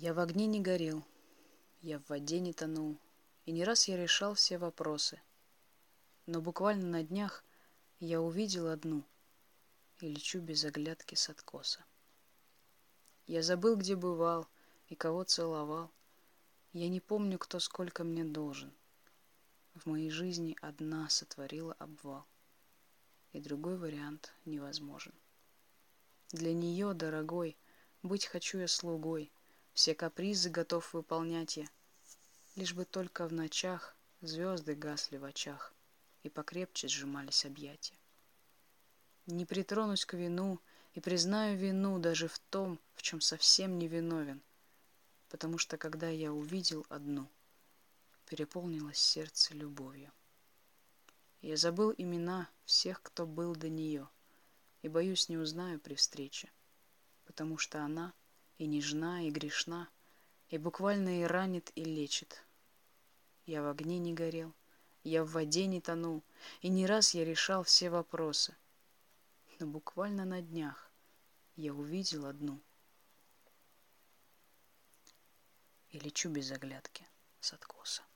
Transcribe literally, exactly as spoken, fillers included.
Я в огне не горел, я в воде не тонул, и не раз я решал все вопросы. Но буквально на днях я увидел одну и лечу без оглядки с откоса. Я забыл, где бывал и кого целовал. Я не помню, кто сколько мне должен. В моей жизни одна сотворила обвал, и другой вариант невозможен. Для нее, дорогой, быть хочу я слугой, все капризы готов выполнять я, лишь бы только в ночах звезды гасли в очах и покрепче сжимались объятия. Не притронусь к вину и признаю вину даже в том, в чем совсем не виновен, потому что когда я увидел одну, переполнилось сердце любовью. Я забыл имена всех, кто был до нее, и, боюсь, не узнаю при встрече, потому что она и нежна, и грешна, и буквально и ранит, и лечит. Я в огне не горел, я в воде не тонул, и не раз я решал все вопросы. Но буквально на днях я увидел одну и лечу без оглядки с откоса.